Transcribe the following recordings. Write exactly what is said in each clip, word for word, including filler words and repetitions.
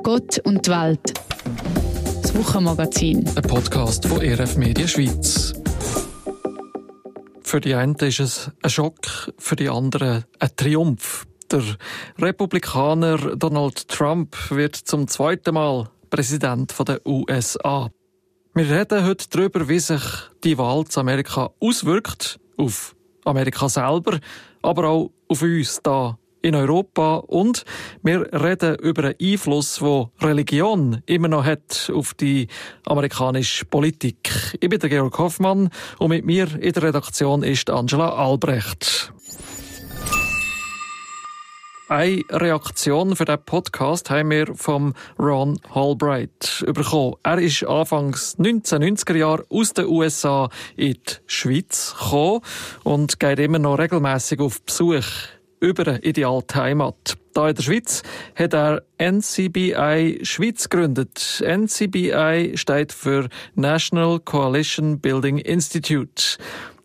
Gott und die Welt. Das Wochenmagazin. Ein Podcast von E R F Media Schweiz. Für die einen ist es ein Schock, für die anderen ein Triumph. Der Republikaner Donald Trump wird zum zweiten Mal Präsident der U S A. Wir reden heute darüber, wie sich die Wahl zu Amerika auswirkt, auf Amerika selber, aber auch auf uns hier in Europa. Und wir reden über einen Einfluss, den Religion immer noch hat auf die amerikanische Politik. Ich bin der Georg Hoffmann und mit mir in der Redaktion ist Angela Albrecht. Eine Reaktion für diesen Podcast haben wir vom Ron Albright bekommen. Er ist Anfangs neunzehnhundertneunziger Jahre aus den U S A in die Schweiz gekommen und geht immer noch regelmässig auf Besuch über in die alte Heimat. Hier in der Schweiz hat er N C B I Schweiz gegründet. N C B I steht für National Coalition Building Institute.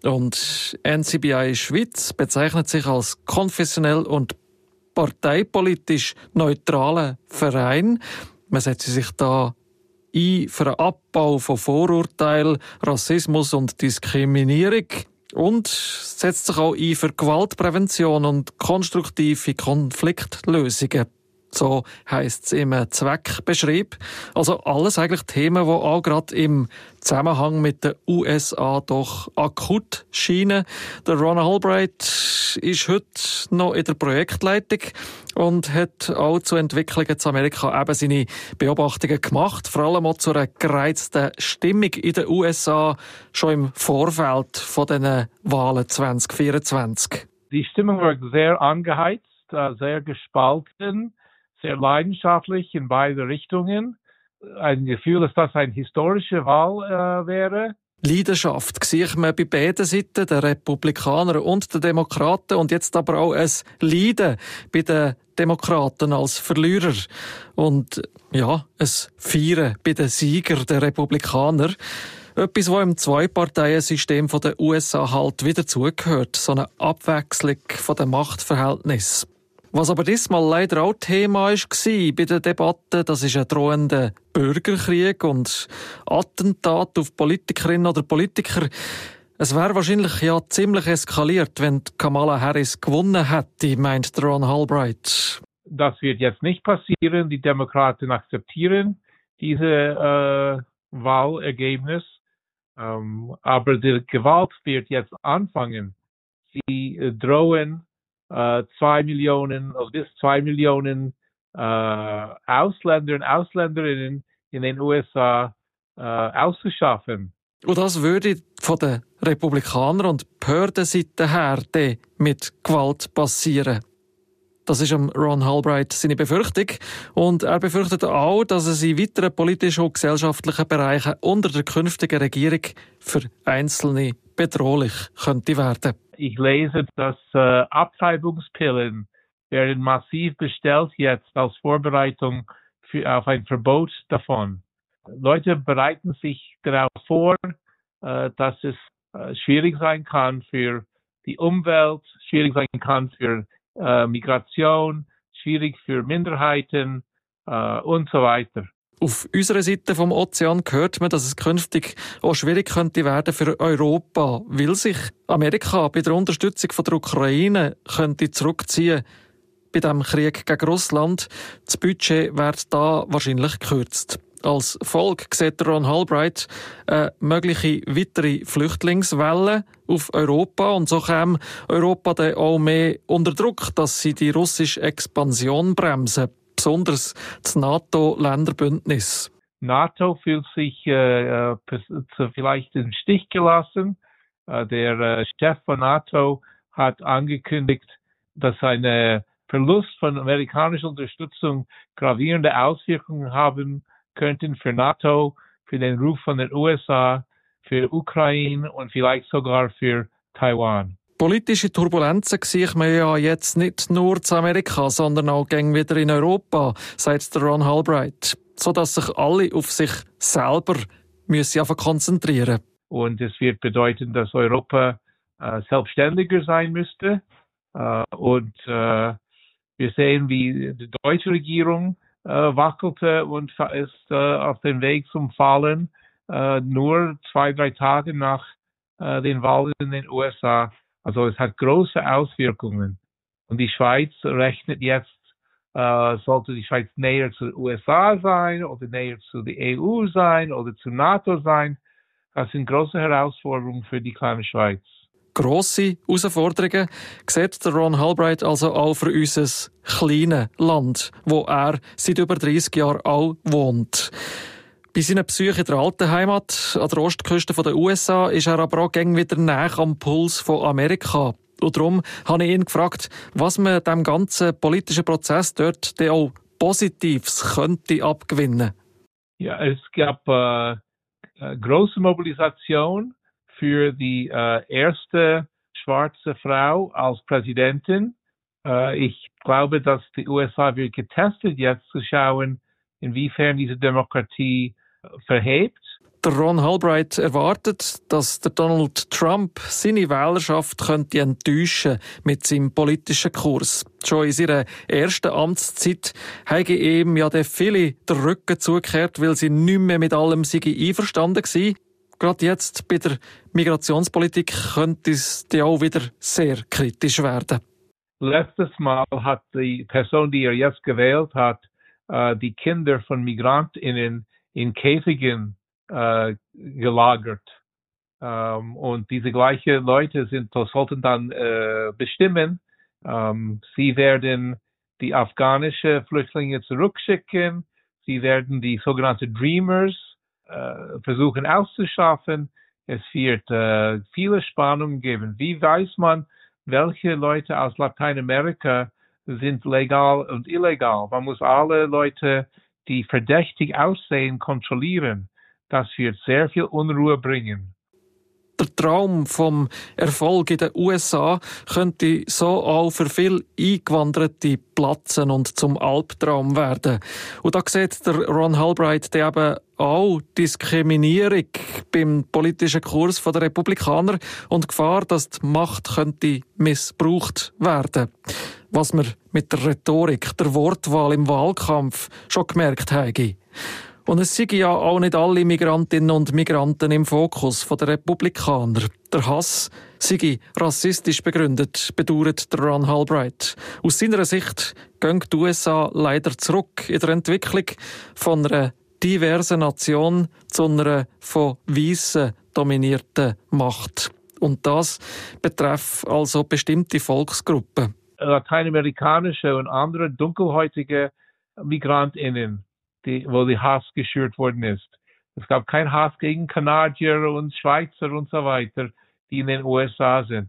Und N C B I Schweiz bezeichnet sich als konfessionell und parteipolitisch neutralen Verein. Man setzt sich da ein für einen Abbau von Vorurteilen, Rassismus und Diskriminierung und setzt sich auch ein für Gewaltprävention und konstruktive Konfliktlösungen. So heisst es im Zweckbeschrieb. Also alles eigentlich Themen, die auch gerade im Zusammenhang mit den U S A doch akut scheinen. Der Ron Albright ist heute noch in der Projektleitung und hat auch zu Entwicklungen zu Amerika eben seine Beobachtungen gemacht. Vor allem auch zu einer gereizten Stimmung in den U S A, schon im Vorfeld von den Wahlen zwanzig vierundzwanzig. Die Stimmung war sehr angeheizt, sehr gespalten, sehr leidenschaftlich in beide Richtungen. Ein Gefühl, dass das eine historische Wahl äh, wäre. Leidenschaft sieht man bei beiden Seiten, den Republikanern und den Demokraten, und jetzt aber auch ein Leiden bei den Demokraten als Verlierer. Und ja, ein Feiern bei den Siegern der Republikaner. Etwas, was im Zwei-Parteien-System der U S A halt wieder zugehört. So eine Abwechslung von den Machtverhältnissen. Was aber diesmal leider auch Thema war bei der Debatte, das ist ein drohender Bürgerkrieg und Attentat auf Politikerinnen oder Politiker. Es wäre wahrscheinlich ja ziemlich eskaliert, wenn Kamala Harris gewonnen hätte, meint Ron Albright. Das wird jetzt nicht passieren. Die Demokraten akzeptieren diese äh, Wahlergebnis. Ähm, aber die Gewalt wird jetzt anfangen. Sie äh, drohen Uh, zwei Millionen, also bis zwei Millionen uh, Ausländer und Ausländerinnen in den U S A uh, auszuschaffen. Und das würde von den Republikanern und Behördenseite her mit Gewalt passieren. Das ist Ron Albright seine Befürchtung. Und er befürchtet auch, dass es in weiteren politischen und gesellschaftlichen Bereichen unter der künftigen Regierung für Einzelne bedrohlich könnte werden. Ich lese, dass äh, Abtreibungspillen werden massiv bestellt jetzt als Vorbereitung für, auf ein Verbot davon. Leute bereiten sich darauf vor, äh, dass es äh, schwierig sein kann für die Umwelt, schwierig sein kann für äh, Migration, schwierig für Minderheiten äh, und so weiter. Auf unserer Seite vom Ozean hört man, dass es künftig auch schwierig könnte werden für Europa, weil sich Amerika bei der Unterstützung von der Ukraine könnte zurückziehen bei dem Krieg gegen Russland. Das Budget wird da wahrscheinlich gekürzt. Als Folge sieht Ron Albright eine mögliche weitere Flüchtlingswelle auf Europa und so käme Europa dann auch mehr unter Druck, dass sie die russische Expansion bremsen. Besonders das NATO-Länderbündnis. NATO fühlt sich äh, vielleicht im Stich gelassen. Äh, der äh, Chef von NATO hat angekündigt, dass ein Verlust von amerikanischer Unterstützung gravierende Auswirkungen haben könnten für NATO, für den Ruf von den U S A, für Ukraine und vielleicht sogar für Taiwan. Politische Turbulenzen sieht man ja jetzt nicht nur zu Amerika, sondern auch gäng wieder in Europa, sagt Ron Albright, sodass sich alle auf sich selber müssen einfach konzentrieren. Und es wird bedeuten, dass Europa äh, selbstständiger sein müsste. Äh, und äh, wir sehen, wie die deutsche Regierung äh, wackelte und ist äh, auf dem Weg zum Fallen, äh, nur zwei, drei Tage nach äh, den Wahlen in den U S A. Also es hat große Auswirkungen. Und die Schweiz rechnet jetzt, äh, sollte die Schweiz näher zu den U S A sein oder näher zu der E U sein oder zu NATO sein. Das sind große Herausforderungen für die kleine Schweiz. Grosse Herausforderungen sieht der Ron Halbright also auch für unser kleines Land, wo er seit über dreissig Jahren auch wohnt. Bei seinen Besuchen in der alten Heimat an der Ostküste der U S A ist er aber auch gäng wieder näher am Puls von Amerika. Und darum habe ich ihn gefragt, was man dem ganzen politischen Prozess dort dann auch Positives könnte abgewinnen. Ja, es gab äh, äh, große Mobilisation für die äh, erste schwarze Frau als Präsidentin. Äh, ich glaube, dass die U S A wird getestet, jetzt zu schauen, inwiefern diese Demokratie äh, verhebt. Der Ron Halbright erwartet, dass der Donald Trump seine Wählerschaft könnte enttäuschen mit seinem politischen Kurs. Schon in seiner ersten Amtszeit haben ihm ja viele den Rücken zugekehrt, weil sie nicht mehr mit allem einverstanden waren. Gerade jetzt bei der Migrationspolitik könnte es dann auch wieder sehr kritisch werden. Letztes Mal hat die Person, die er jetzt gewählt hat, äh, die Kinder von MigrantInnen in Käfigen äh, gelagert. Ähm, und diese gleichen Leute sind, sollten dann äh, bestimmen, ähm, sie werden die afghanischen Flüchtlinge zurückschicken, sie werden die sogenannten Dreamers äh, versuchen auszuschaffen. Es wird äh, viele Spannungen geben. Wie weiß man, welche Leute aus Lateinamerika sind legal und illegal? Man muss alle Leute, die verdächtig aussehen, kontrollieren. Das wird sehr viel Unruhe bringen. Der Traum vom Erfolg in den U S A könnte so auch für viele Eingewanderte platzen und zum Albtraum werden. Und da sieht der Ron Halbright eben auch Diskriminierung beim politischen Kurs der Republikaner und die Gefahr, dass die Macht könnte missbraucht werden. Was wir mit der Rhetorik, der Wortwahl im Wahlkampf schon gemerkt haben. Und es sind ja auch nicht alle Migrantinnen und Migranten im Fokus der Republikaner. Der Hass sei rassistisch begründet, bedauert der Ron Halbright. Aus seiner Sicht gehen die U S A leider zurück in der Entwicklung von einer diversen Nation zu einer von Weissen dominierten Macht. Und das betrifft also bestimmte Volksgruppen. Lateinamerikanische und andere dunkelhäutige MigrantInnen, die, wo die Hass geschürt worden ist. Es gab keinen Hass gegen Kanadier und Schweizer und so weiter, die in den U S A sind.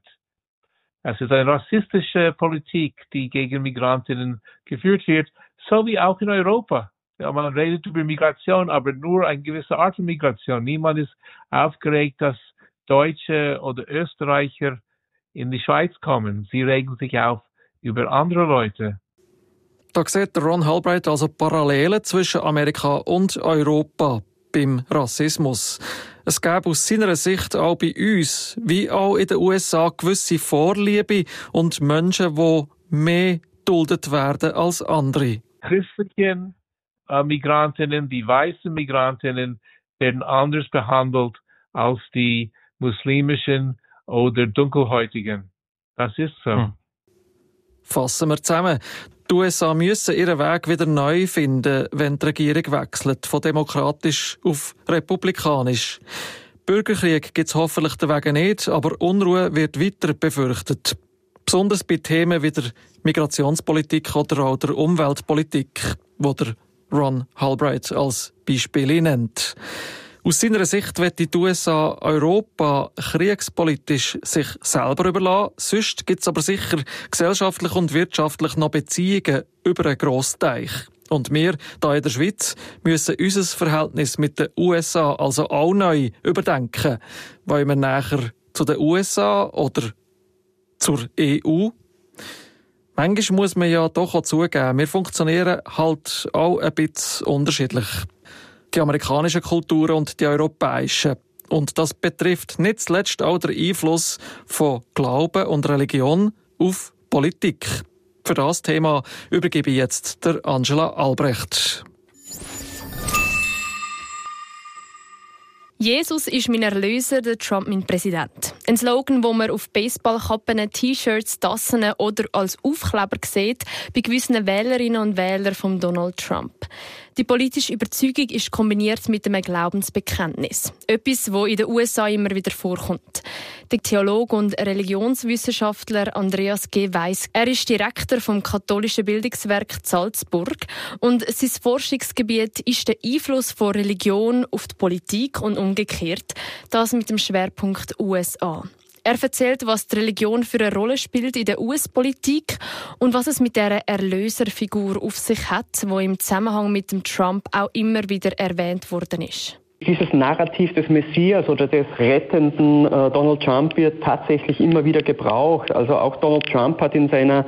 Es ist eine rassistische Politik, die gegen Migrantinnen geführt wird, so wie auch in Europa. Ja, man redet über Migration, aber nur eine gewisse Art von Migration. Niemand ist aufgeregt, dass Deutsche oder Österreicher in die Schweiz kommen. Sie regen sich auf über andere Leute. Da sieht Ron Halbright also Parallelen zwischen Amerika und Europa beim Rassismus. Es gäbe aus seiner Sicht auch bei uns, wie auch in den U S A, gewisse Vorliebe und Menschen, die mehr geduldet werden als andere. Christliche äh, Migrantinnen, die weißen Migrantinnen werden anders behandelt als die muslimischen oder dunkelhäutigen. Das ist so. Hm. Fassen wir zusammen. Die U S A müssen ihren Weg wieder neu finden, wenn die Regierung wechselt, von demokratisch auf republikanisch. Bürgerkrieg gibt es hoffentlich den Weg nicht, aber Unruhe wird weiter befürchtet. Besonders bei Themen wie der Migrationspolitik oder auch der Umweltpolitik, wo der Ron Halbright als Beispiel nennt. Aus seiner Sicht wird die U S A Europa kriegspolitisch sich selber überlassen. Sonst gibt es aber sicher gesellschaftlich und wirtschaftlich noch Beziehungen über einen Grossteich. Und wir, hier in der Schweiz, müssen unser Verhältnis mit den U S A also auch neu überdenken. Wollen wir näher zu den U S A oder zur E U? Manchmal muss man ja doch auch zugeben, wir funktionieren halt auch ein bisschen unterschiedlich. Die amerikanischen Kulturen und die europäischen. Und das betrifft nicht zuletzt auch den Einfluss von Glauben und Religion auf Politik. Für das Thema übergebe ich jetzt der Angela Albrecht. Jesus ist mein Erlöser, der Trump mein Präsident. Ein Slogan, den man auf Baseballkappen, T-Shirts, Tassen oder als Aufkleber sieht bei gewissen Wählerinnen und Wählern von Donald Trump. Die politische Überzeugung ist kombiniert mit einem Glaubensbekenntnis. Etwas, das in den U S A immer wieder vorkommt. Der Theologe und Religionswissenschaftler Andreas G. Weiss, er ist Direktor vom katholischen Bildungswerk Salzburg und sein Forschungsgebiet ist der Einfluss von Religion auf die Politik und umgekehrt, das mit dem Schwerpunkt U S A. Er erzählt, was die Religion für eine Rolle spielt in der U S-Politik und was es mit dieser Erlöserfigur auf sich hat, die im Zusammenhang mit dem Trump auch immer wieder erwähnt worden ist. Dieses Narrativ des Messias oder des rettenden äh, Donald Trump wird tatsächlich immer wieder gebraucht. Also auch Donald Trump hat in seiner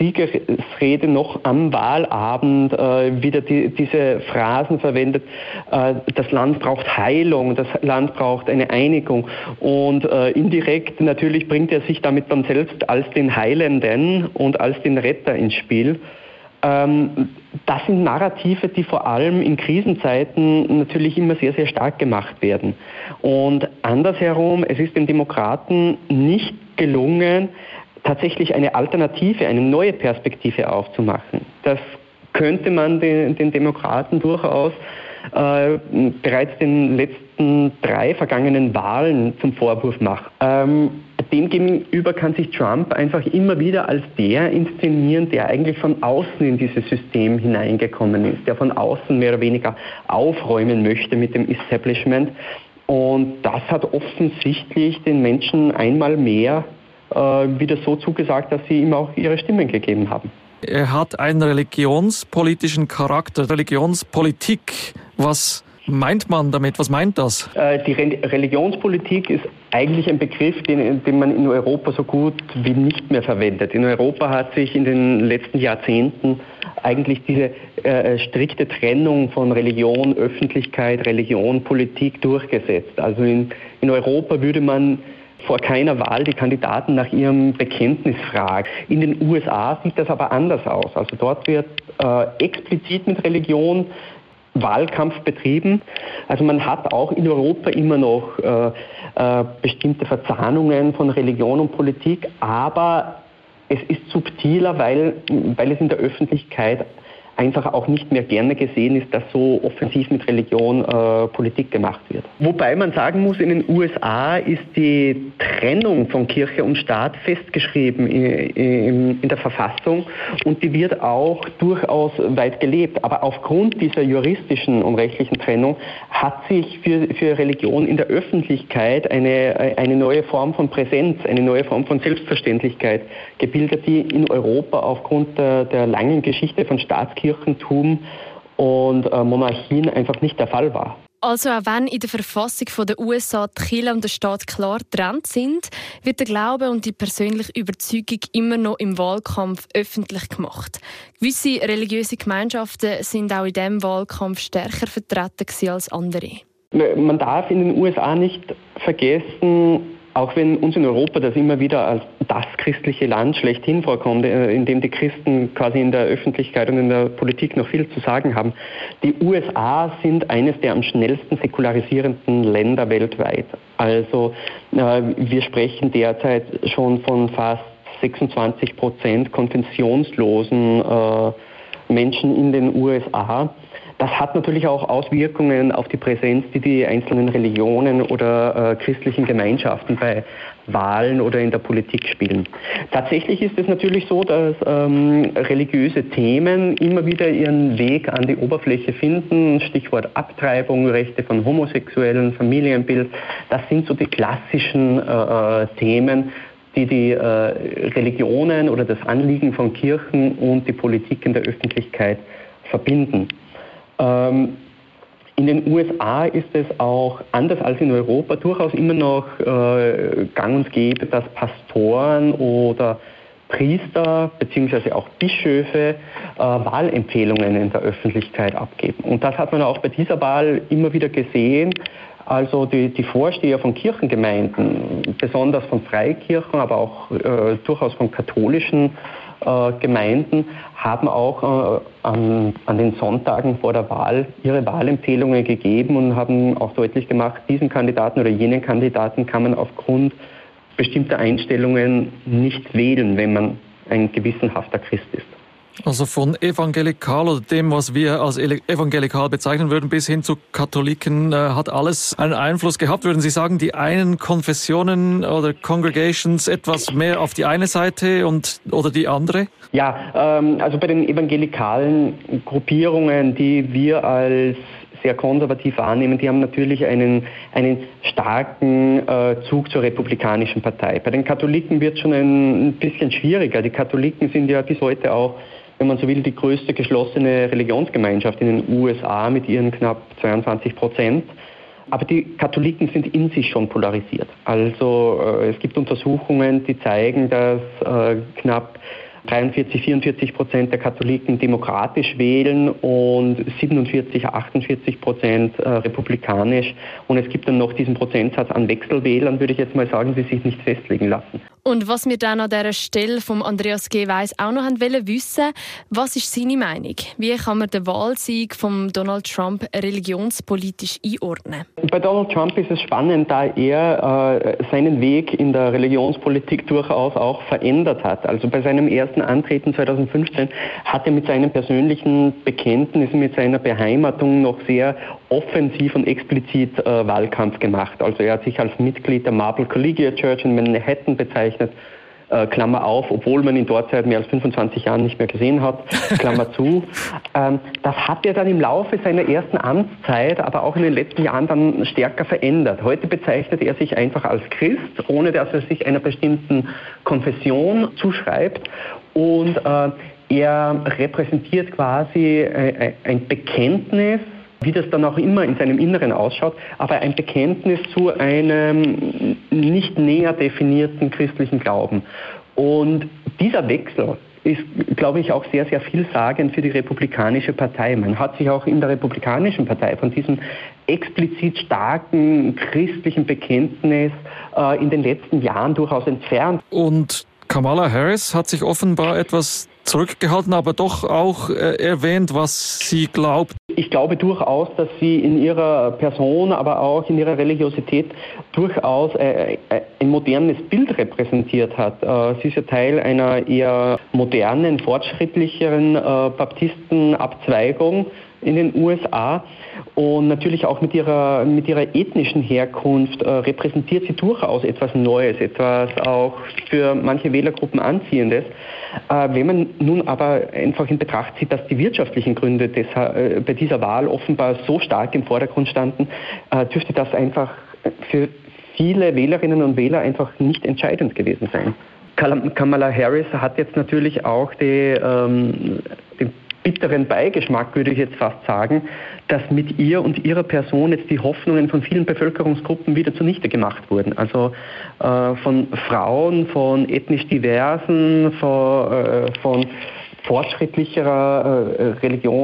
Siegesrede noch am Wahlabend äh, wieder die, diese Phrasen verwendet, äh, das Land braucht Heilung, das Land braucht eine Einigung und äh, indirekt natürlich bringt er sich damit dann selbst als den Heilenden und als den Retter ins Spiel. Ähm, das sind Narrative, die vor allem in Krisenzeiten natürlich immer sehr, sehr stark gemacht werden. Und andersherum, es ist den Demokraten nicht gelungen, tatsächlich eine Alternative, eine neue Perspektive aufzumachen. Das könnte man den, den Demokraten durchaus äh, bereits den letzten drei vergangenen Wahlen zum Vorwurf machen. Ähm, demgegenüber kann sich Trump einfach immer wieder als der inszenieren, der eigentlich von außen in dieses System hineingekommen ist, der von außen mehr oder weniger aufräumen möchte mit dem Establishment. Und das hat offensichtlich den Menschen einmal mehr wieder so zugesagt, dass sie ihm auch ihre Stimmen gegeben haben. Er hat einen religionspolitischen Charakter, Religionspolitik. Was meint man damit? Was meint das? Die Religionspolitik ist eigentlich ein Begriff, den, den man in Europa so gut wie nicht mehr verwendet. In Europa hat sich in den letzten Jahrzehnten eigentlich diese äh, strikte Trennung von Religion, Öffentlichkeit, Religion, Politik durchgesetzt. Also in, in Europa würde man vor keiner Wahl die Kandidaten nach ihrem Bekenntnis fragen. In den U S A sieht das aber anders aus. Also dort wird äh, explizit mit Religion Wahlkampf betrieben. Also man hat auch in Europa immer noch äh, äh, bestimmte Verzahnungen von Religion und Politik, aber es ist subtiler, weil, weil es in der Öffentlichkeit einfach auch nicht mehr gerne gesehen ist, dass so offensiv mit Religion äh, Politik gemacht wird. Wobei man sagen muss, in den U S A ist die Trennung von Kirche und Staat festgeschrieben in, in, in der Verfassung und die wird auch durchaus weit gelebt. Aber aufgrund dieser juristischen und rechtlichen Trennung hat sich für, für Religion in der Öffentlichkeit eine, eine neue Form von Präsenz, eine neue Form von Selbstverständlichkeit gebildet, die in Europa aufgrund der, der langen Geschichte von Staatskirchen Kirchentum und äh, Monarchien einfach nicht der Fall war. Also auch wenn in der Verfassung der U S A die Kirche und der Staat klar getrennt sind, wird der Glaube und die persönliche Überzeugung immer noch im Wahlkampf öffentlich gemacht. Gewisse religiöse Gemeinschaften sind auch in diesem Wahlkampf stärker vertreten als andere. Man darf in den U S A nicht vergessen, auch wenn uns in Europa das immer wieder als das christliche Land schlechthin vorkommt, in dem die Christen quasi in der Öffentlichkeit und in der Politik noch viel zu sagen haben. Die U S A sind eines der am schnellsten säkularisierenden Länder weltweit. Also äh, wir sprechen derzeit schon von fast sechsundzwanzig Prozent konfessionslosen äh, Menschen in den U S A. Das hat natürlich auch Auswirkungen auf die Präsenz, die die einzelnen Religionen oder äh, christlichen Gemeinschaften bei Wahlen oder in der Politik spielen. Tatsächlich ist es natürlich so, dass ähm, religiöse Themen immer wieder ihren Weg an die Oberfläche finden. Stichwort Abtreibung, Rechte von Homosexuellen, Familienbild. Das sind so die klassischen äh, Themen, die die äh, Religionen oder das Anliegen von Kirchen und die Politik in der Öffentlichkeit verbinden. Ähm, in den U S A ist es auch anders als in Europa durchaus immer noch äh, gang und gäbe, dass Pastoren oder Priester bzw. auch Bischöfe äh, Wahlempfehlungen in der Öffentlichkeit abgeben. Und das hat man auch bei dieser Wahl immer wieder gesehen. Also die, die Vorsteher von Kirchengemeinden, besonders von Freikirchen, aber auch äh, durchaus von katholischen äh, Gemeinden haben auch äh, an, an den Sonntagen vor der Wahl ihre Wahlempfehlungen gegeben und haben auch deutlich gemacht, diesen Kandidaten oder jenen Kandidaten kann man aufgrund bestimmter Einstellungen nicht wählen, wenn man ein gewissenhafter Christ ist. Also von evangelikal oder dem, was wir als evangelikal bezeichnen würden, bis hin zu Katholiken, äh, hat alles einen Einfluss gehabt. Würden Sie sagen, die einen Konfessionen oder Congregations etwas mehr auf die eine Seite und oder die andere? Ja, ähm, also bei den evangelikalen Gruppierungen, die wir als sehr konservativ wahrnehmen, die haben natürlich einen, einen starken äh, Zug zur Republikanischen Partei. Bei den Katholiken wird es schon ein, ein bisschen schwieriger. Die Katholiken sind ja bis heute auch, wenn man so will, die größte geschlossene Religionsgemeinschaft in den U S A mit ihren knapp zweiundzwanzig Prozent. Aber die Katholiken sind in sich schon polarisiert. Also äh, es gibt Untersuchungen, die zeigen, dass äh, knapp dreiundvierzig, vierundvierzig Prozent der Katholiken demokratisch wählen und siebenundvierzig, achtundvierzig Prozent äh, republikanisch. Und es gibt dann noch diesen Prozentsatz an Wechselwählern, würde ich jetzt mal sagen, die sich nicht festlegen lassen. Und was wir dann an dieser Stelle vom Andreas G. Weiss auch noch wollen wissen, was ist seine Meinung? Wie kann man den Wahlsieg von Donald Trump religionspolitisch einordnen? Bei Donald Trump ist es spannend, da er äh, seinen Weg in der Religionspolitik durchaus auch verändert hat. Also bei seinem ersten Antreten zweitausendfünfzehn hat er mit seinen persönlichen Bekenntnissen, mit seiner Beheimatung noch sehr offensiv und explizit äh, Wahlkampf gemacht. Also er hat sich als Mitglied der Marble Collegiate Church in Manhattan bezeichnet, äh, Klammer auf, obwohl man ihn dort seit mehr als fünfundzwanzig Jahren nicht mehr gesehen hat, Klammer zu. Ähm, das hat er dann im Laufe seiner ersten Amtszeit, aber auch in den letzten Jahren dann stärker verändert. Heute bezeichnet er sich einfach als Christ, ohne dass er sich einer bestimmten Konfession zuschreibt, und äh, er repräsentiert quasi äh, ein Bekenntnis, wie das dann auch immer in seinem Inneren ausschaut, aber ein Bekenntnis zu einem nicht näher definierten christlichen Glauben. Und dieser Wechsel ist, glaube ich, auch sehr, sehr vielsagend für die Republikanische Partei. Man hat sich auch in der Republikanischen Partei von diesem explizit starken christlichen Bekenntnis äh, in den letzten Jahren durchaus entfernt. Und Kamala Harris hat sich offenbar etwas zurückgehalten, aber doch auch äh, erwähnt, was sie glaubt. Ich glaube durchaus, dass sie in ihrer Person, aber auch in ihrer Religiosität durchaus äh, ein modernes Bild repräsentiert hat. Äh, sie ist ja Teil einer eher modernen, fortschrittlicheren äh, Baptistenabzweigung in den U S A, und natürlich auch mit ihrer, mit ihrer ethnischen Herkunft äh, repräsentiert sie durchaus etwas Neues, etwas auch für manche Wählergruppen Anziehendes. Äh, wenn man nun aber einfach in Betracht zieht, dass die wirtschaftlichen Gründe des, äh, bei dieser Wahl offenbar so stark im Vordergrund standen, äh, dürfte das einfach für viele Wählerinnen und Wähler einfach nicht entscheidend gewesen sein. Kamala Harris hat jetzt natürlich auch die, ähm, den bitteren Beigeschmack, würde ich jetzt fast sagen, dass mit ihr und ihrer Person jetzt die Hoffnungen von vielen Bevölkerungsgruppen wieder zunichte gemacht wurden. Also äh, von Frauen, von ethnisch diversen, von, äh, von fortschrittlicherer äh,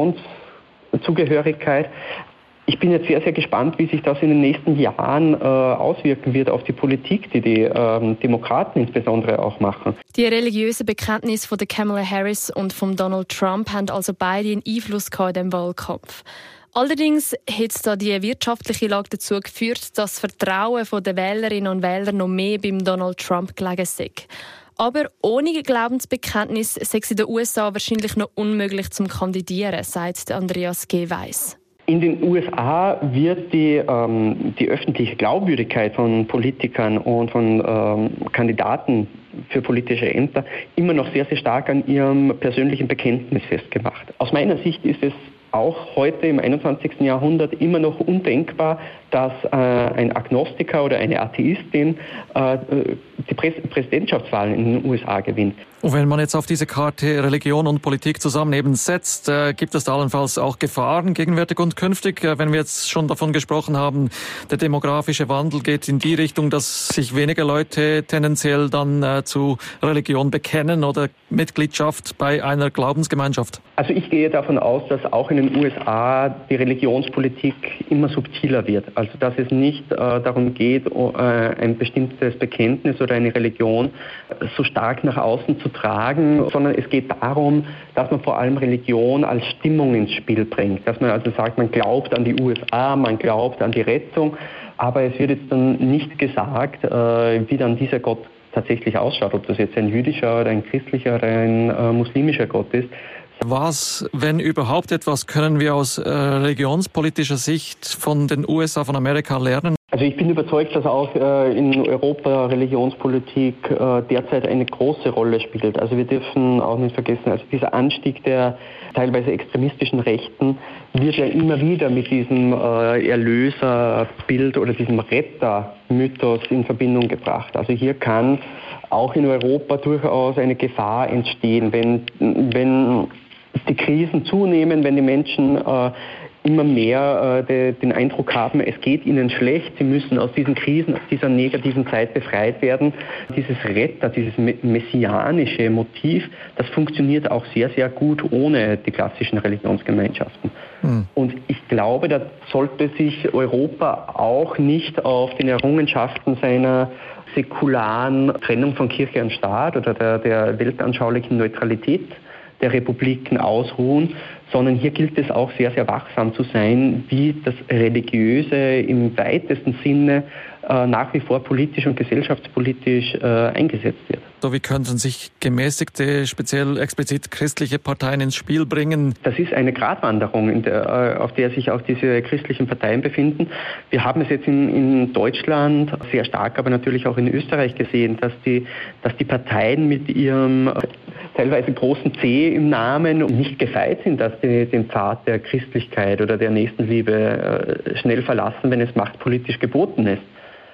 Religionszugehörigkeit. Ich bin jetzt sehr, sehr gespannt, wie sich das in den nächsten Jahren äh, auswirken wird auf die Politik, die die ähm, Demokraten insbesondere auch machen. Die religiösen Bekenntnisse von der Kamala Harris und von Donald Trump haben also beide einen Einfluss gehabt in diesem Wahlkampf. Allerdings hat da die wirtschaftliche Lage dazu geführt, dass das Vertrauen der Wählerinnen und Wähler noch mehr beim Donald Trump gelegen ist. Aber ohne Glaubensbekenntnis sei es in den U S A wahrscheinlich noch unmöglich zum Kandidieren, sagt Andreas G. Weiss. In den U S A wird die, ähm, die öffentliche Glaubwürdigkeit von Politikern und von ähm, Kandidaten für politische Ämter immer noch sehr, sehr stark an ihrem persönlichen Bekenntnis festgemacht. Aus meiner Sicht ist es auch heute im einundzwanzigsten Jahrhundert immer noch undenkbar, dass äh, ein Agnostiker oder eine Atheistin äh, die Prä- Präsidentschaftswahlen in den U S A gewinnt. Und wenn man jetzt auf diese Karte Religion und Politik zusammen eben setzt, äh, gibt es da allenfalls auch Gefahren gegenwärtig und künftig, äh, wenn wir jetzt schon davon gesprochen haben, der demografische Wandel geht in die Richtung, dass sich weniger Leute tendenziell dann äh, zu Religion bekennen oder Mitgliedschaft bei einer Glaubensgemeinschaft? Also ich gehe davon aus, dass auch in den U S A die Religionspolitik immer subtiler wird. Also dass es nicht äh, darum geht, äh, ein bestimmtes Bekenntnis oder eine Religion so stark nach außen zu tragen, sondern es geht darum, dass man vor allem Religion als Stimmung ins Spiel bringt. Dass man also sagt, man glaubt an die U S A, man glaubt an die Rettung, aber es wird jetzt dann nicht gesagt, äh, wie dann dieser Gott tatsächlich ausschaut, ob das jetzt ein jüdischer oder ein christlicher oder ein äh, muslimischer Gott ist. Was, wenn überhaupt etwas, können wir aus äh, religionspolitischer Sicht von den U S A, von Amerika lernen? Also ich bin überzeugt, dass auch äh, in Europa Religionspolitik äh, derzeit eine große Rolle spielt. Also wir dürfen auch nicht vergessen, also dieser Anstieg der teilweise extremistischen Rechten wird ja immer wieder mit diesem äh, Erlöserbild oder diesem Rettermythos in Verbindung gebracht. Also hier kann auch in Europa durchaus eine Gefahr entstehen, wenn, wenn die Krisen zunehmen, wenn die Menschen äh, immer mehr äh, de, den Eindruck haben, es geht ihnen schlecht, sie müssen aus diesen Krisen, aus dieser negativen Zeit befreit werden. Dieses Retter, dieses messianische Motiv, das funktioniert auch sehr, sehr gut ohne die klassischen Religionsgemeinschaften. Mhm. Und ich glaube, da sollte sich Europa auch nicht auf den Errungenschaften seiner säkularen Trennung von Kirche und Staat oder der, der weltanschaulichen Neutralität der Republiken ausruhen, sondern hier gilt es auch sehr, sehr wachsam zu sein, wie das Religiöse im weitesten Sinne äh, nach wie vor politisch und gesellschaftspolitisch äh, eingesetzt wird. So, wie könnten sich gemäßigte, speziell explizit christliche Parteien ins Spiel bringen? Das ist eine Gratwanderung, in der, auf der sich auch diese christlichen Parteien befinden. Wir haben es jetzt in, in Deutschland sehr stark, aber natürlich auch in Österreich gesehen, dass die, dass die Parteien mit ihrem teilweise großen C im Namen nicht gefeit sind, dass sie den Pfad der Christlichkeit oder der Nächstenliebe äh, schnell verlassen, wenn es machtpolitisch geboten ist.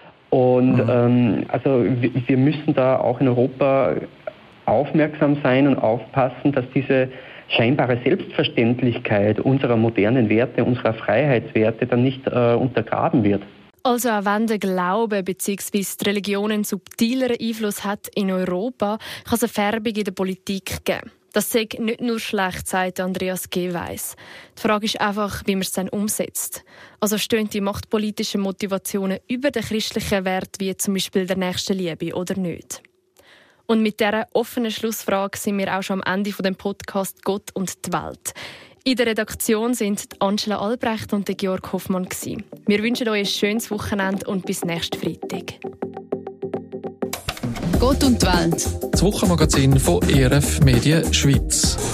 Und mhm. ähm, also wir, wir müssen da auch in Europa aufmerksam sein und aufpassen, dass diese scheinbare Selbstverständlichkeit unserer modernen Werte, unserer Freiheitswerte dann nicht äh, untergraben wird. Also auch wenn der Glaube bzw. die Religion einen subtileren Einfluss hat in Europa, kann es eine Färbung in der Politik geben. Das sei nicht nur schlecht, sagt Andreas Geweiss. Die Frage ist einfach, wie man es dann umsetzt. Also stehen die machtpolitischen Motivationen über den christlichen Wert, wie zum Beispiel der Nächstenliebe, oder nicht? Und mit dieser offenen Schlussfrage sind wir auch schon am Ende von dem Podcast «Gott und die Welt». In der Redaktion sind Angela Albrecht und Georg Hoffmann. Wir wünschen euch ein schönes Wochenende und bis nächsten Freitag. Gott und die Welt. Das Wochenmagazin von E R F Medien Schweiz.